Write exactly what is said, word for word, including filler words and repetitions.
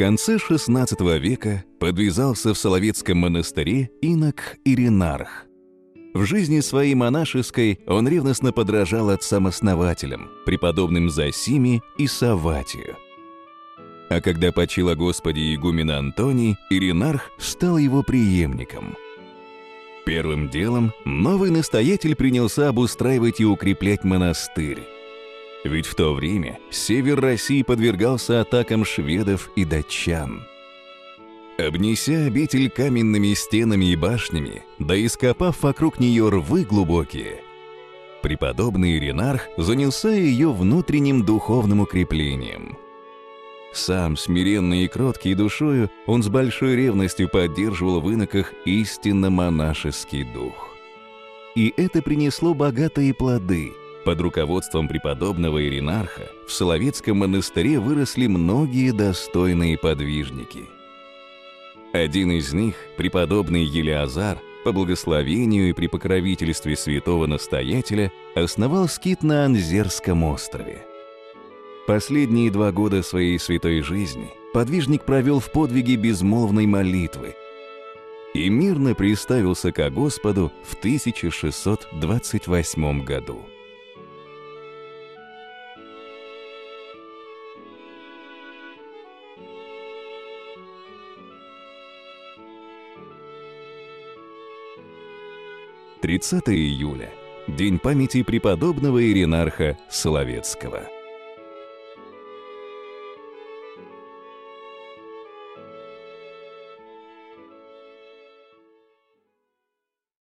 конце шестнадцатого века подвязался в Соловецком монастыре инок Иринарх. В жизни своей монашеской он ревностно подражал отцам-основателям, преподобным Зосиме и Савватию. А когда почил о Господе игумен Антоний, Иринарх стал его преемником. Первым делом новый настоятель принялся обустраивать и укреплять монастырь. Ведь в то время север России подвергался атакам шведов и датчан. Обнеся обитель каменными стенами и башнями, да ископав вокруг нее рвы глубокие, преподобный Иринарх занялся ее внутренним духовным укреплением. Сам, смиренный и кроткий душою, он с большой ревностью поддерживал в иноках истинно монашеский дух. И это принесло богатые плоды. Под руководством преподобного Иринарха в Соловецком монастыре выросли многие достойные подвижники. Один из них, преподобный Елеазар, по благословению и при покровительстве святого настоятеля, основал скит на Анзерском острове. Последние два года своей святой жизни подвижник провел в подвиге безмолвной молитвы и мирно приставился ко Господу в тысяча шестьсот двадцать восьмом году. тридцатого июля – день памяти преподобного Иринарха Соловецкого.